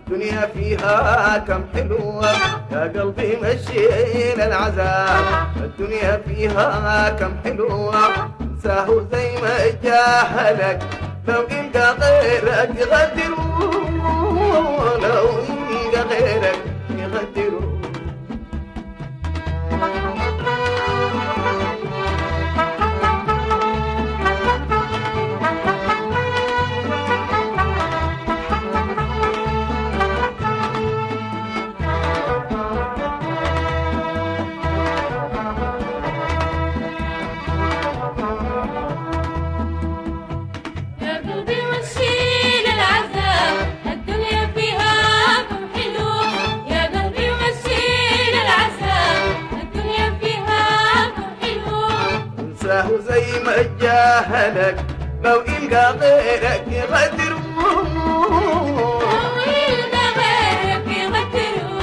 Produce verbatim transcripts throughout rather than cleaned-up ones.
الدنيا فيها كم حلوة يا قلبي مشينا العذاب. الدنيا فيها كم حلوة انساه زي ما جاهلك. لو يلقى غيرك يغدروا، لو يلقى غيرك يغدروا. زي ما جاهلك لو يلقى غيرك يغدروا، لو يلقى غيرك يغدروا.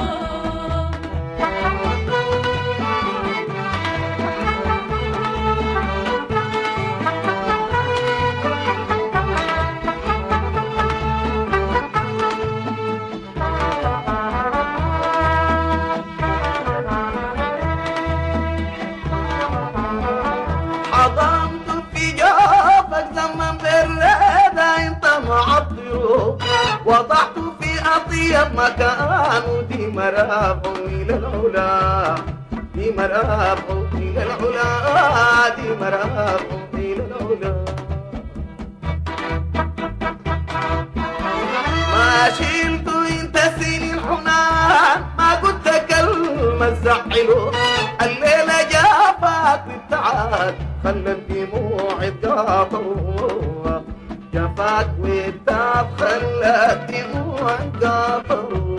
حضنت في جوفك زمن بالريدة انت معطره، وضعت في اطيب مكان ودي مرافع الى العلا، دي مرافع الى العلا، دي مرافع الى العلا. ما شلتوا انت سنين حنان ما قلت كلمة تزعله. الليلة جافك بالتعاد خلى الدموع تقاطر، جافك والتعب خلى الدموع تقاطر.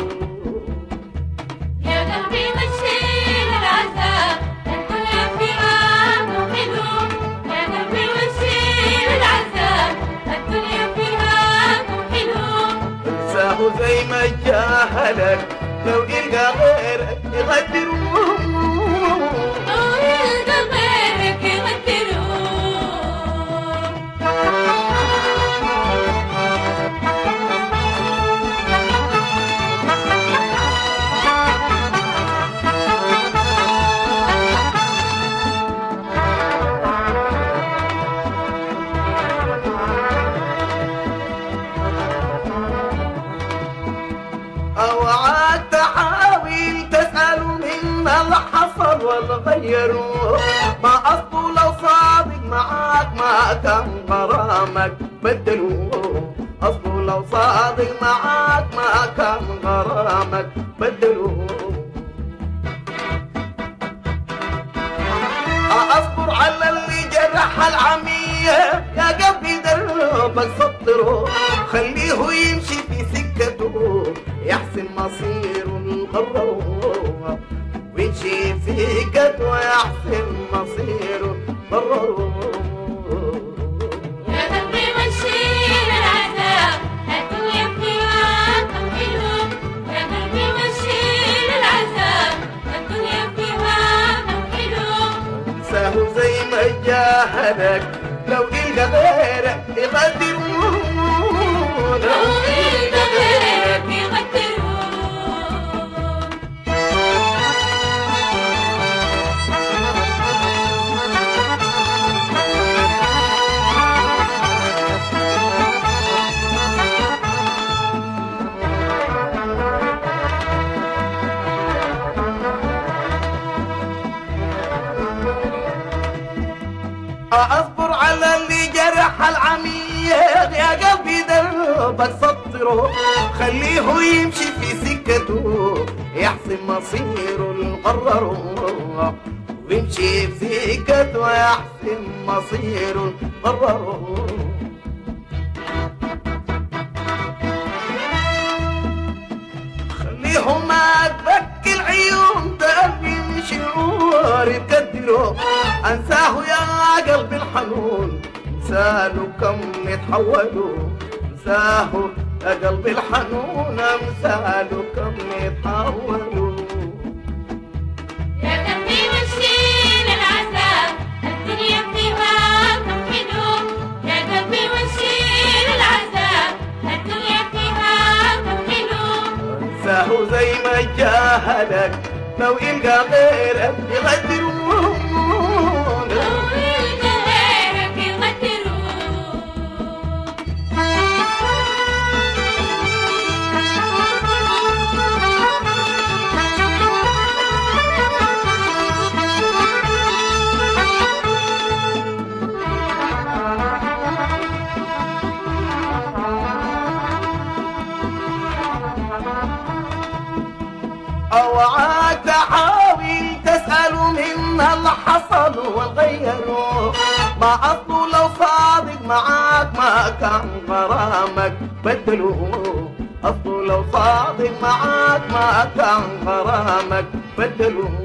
يا قلبي مشيل العذاب الدنيا فيها كم حلو. يا قلبي مشيل العذاب الدنيا فيها كم حلو. انساه زي ما جاهلك لو يلقى غيرك يغدروا، لو يلقى غيرك يغدروا. اوعاك تحاول تسأل منا اللي حصل ولا غيروا. ما اصله لو صادق معاك ما كان غرامك بدلوا، اصله لو صادق معاك ما كان غرامك بدلوا. اصبر على اللي جرح العمية يا قلبي دربك سطره، خليه يمشي في سكته يحسن مصيره القرار، ويمشي في سكته يحسن مصيره القرار. يا قلبي مشيل العذاب الدنيا فيها كم حلو. يا قلبي مشيل العذاب الدنيا فيها كم حلو. انساه زي ما جاهلك لو يلقى غيرك يغدروا، لو يلقى غيرك يغدروا. اصبر على اللي جرح العمية يا قلبي دربك سطره، خليه يمشي في سكته يحسن مصيره القرر، ويمشي في سكته يحسن مصيره القرر. خليه ما تبكي العيون تألم شعور يقدره. انساه يا قلبي الحنون انساله كم يتحولوا، انساه يا قلبي الحنون انساله كم يتحولوا. يا قلبي مشيل العذاب الدنيا فيها كم حلو. يا قلبي مشيل العذاب الدنيا فيها كم حلو. انساه زي ما جاهلك لو يلقى غيرك يغدرون لو يلقى غيرك يغدرون اوعى تحاول تسأل منا اللي حصل وغيره ما اصله لو صادق معاك ما كان غرامك بدلوه اصله لو صادق معاك ما كان غرامك بدلوه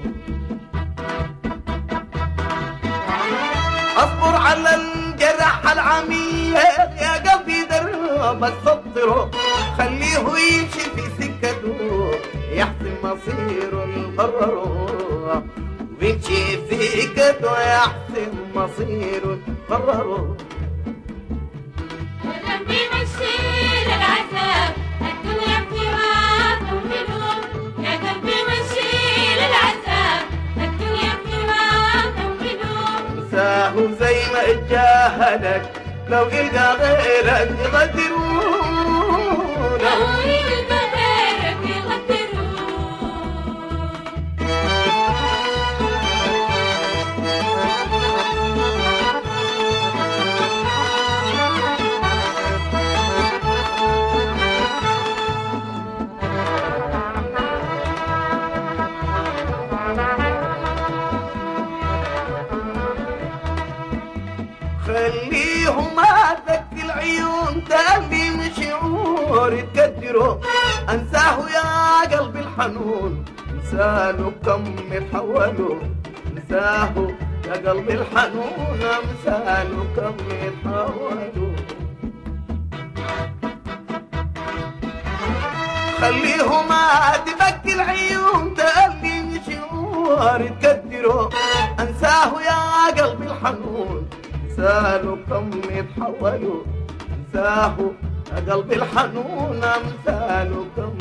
اصبر على الجرح العميق يا قلبي دربك سطره خليه يمشي في سكته يحسن مصيره القرره ويمشي في سكته يحسن مصيره القرره ولم بيمشي للعذاب الدنيا فيها تنفذون يا قلبي مشي للعذاب الدنيا فيها تنفذون انساه زي ما جاهلك لو يلقى غيرك يغدرون لو يلقى غيرك يغدرون خليهم هاتك العيون تألم شعور تقدره انساه يا قلبي الحنون انسانه كم يتحولوا انساه يا قلبي الحنون انسانه كم يتحولوا خليهم تبكي العيون تألم شعور تقدره انساه يا قلبي الحنون انسانه كم يتحولوا انساه يا قلبي الحنون انسانه كم